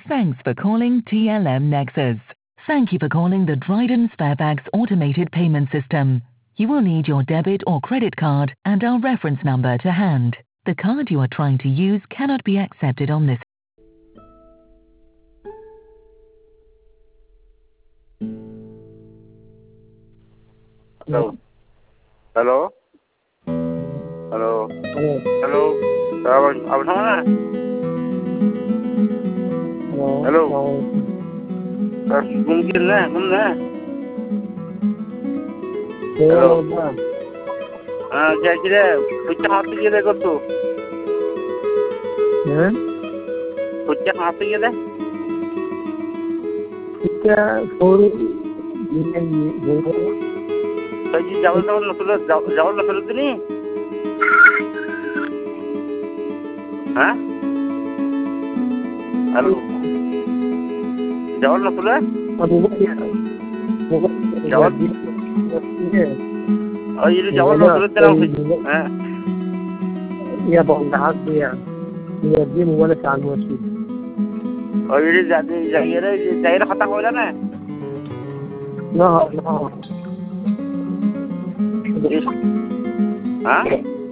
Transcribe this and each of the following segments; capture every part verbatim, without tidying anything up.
Thanks for calling T L M Nexus. Thank you for calling the Dryden Sparebags automated payment system. You will need your debit or credit card and our reference number to hand. The card you are trying to use cannot be accepted on this. Hello. Hello. Hello. Hello. Hello. Abang abang sama mana? Hello. Hello. Terus mungkin lah, mana? Hello. Ah, jadi dia, pucuk hati je deh kau tu. Ya? Pucuk hati je deh. Kita full ini ini. Jadi jauh jauh nak sudah jauh jauh nak sudah ni. Hah? Halo. Jauh nak sudah? Aduh ya. Jauh. Oh, ini jauh nak sudah terang. Hah? Ya bangga dia. Dia dia mula sanggup sih. Oh, ini jadi jadi jadi kata kau dah na? No, no. Hah?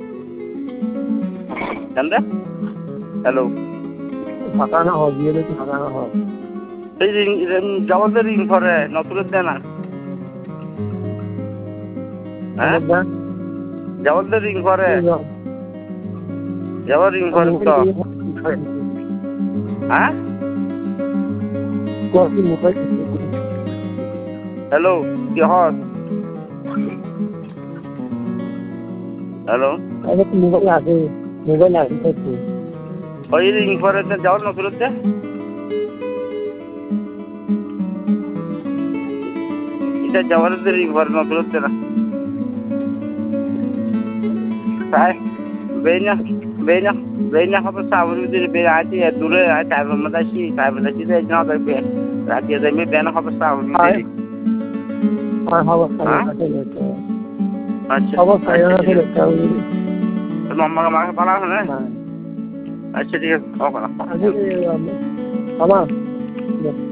Canda? Hello. Makana ho dia tu makana ho. Hey, ring ring jawab tu ring for nak surat dah na? Hah? Jawab tu ring for jawab ring for tu. Hah? Kau ni mobile. Hello, क्या हाल? Hello. Ada mobile lagi, mobile lagi tu. Oh, ini ring for itu jawab nak surat dah? Itu jawab tu ring for nak surat dah. Saya, benya, benya, benya apa sahaja itu benya aja ya dulu ya saya bermata sih, saya bermata sih saya jangan terbe. Rakyat demi benya apa sahaja itu. Ah, hawa saya ada itu. अच्छा hawa saya ada itu. तो मम्मा का मांग पाला है ना अच्छा ठीक है ओके ना Ada, sama.